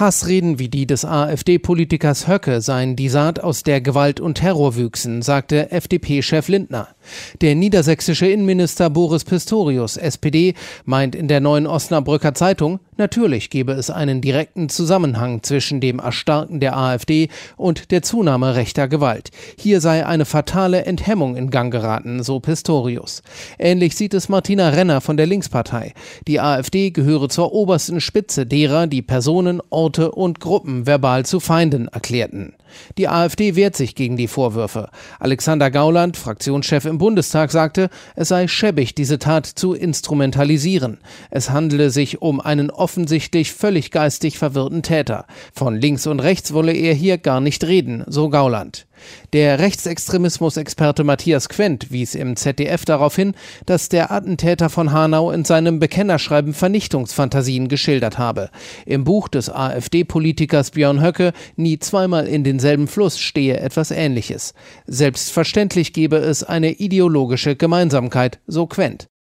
Hassreden wie die des AfD-Politikers Höcke seien die Saat, aus der Gewalt und Terror wüchsen, sagte FDP-Chef Lindner. Der niedersächsische Innenminister Boris Pistorius, SPD, meint in der Neuen Osnabrücker Zeitung, natürlich gebe es einen direkten Zusammenhang zwischen dem Erstarken der AfD und der Zunahme rechter Gewalt. Hier sei eine fatale Enthemmung in Gang geraten, so Pistorius. Ähnlich sieht es Martina Renner von der Linkspartei. Die AfD gehöre zur obersten Spitze derer, die Personen, Orte und Gruppen verbal zu Feinden erklärten. Die AfD wehrt sich gegen die Vorwürfe. Alexander Gauland, Fraktionschef im Bundestag, sagte, es sei schäbig, diese Tat zu instrumentalisieren. Es handele sich um einen offensichtlich völlig geistig verwirrten Täter. Von links und rechts wolle er hier gar nicht reden, so Gauland. Der Rechtsextremismus-Experte Matthias Quent wies im ZDF darauf hin, dass der Attentäter von Hanau in seinem Bekennerschreiben Vernichtungsfantasien geschildert habe. Im Buch des AfD-Politikers Björn Höcke »Nie zweimal in denselben Fluss« stehe etwas Ähnliches. Selbstverständlich gebe es eine ideologische Gemeinsamkeit, so Quent.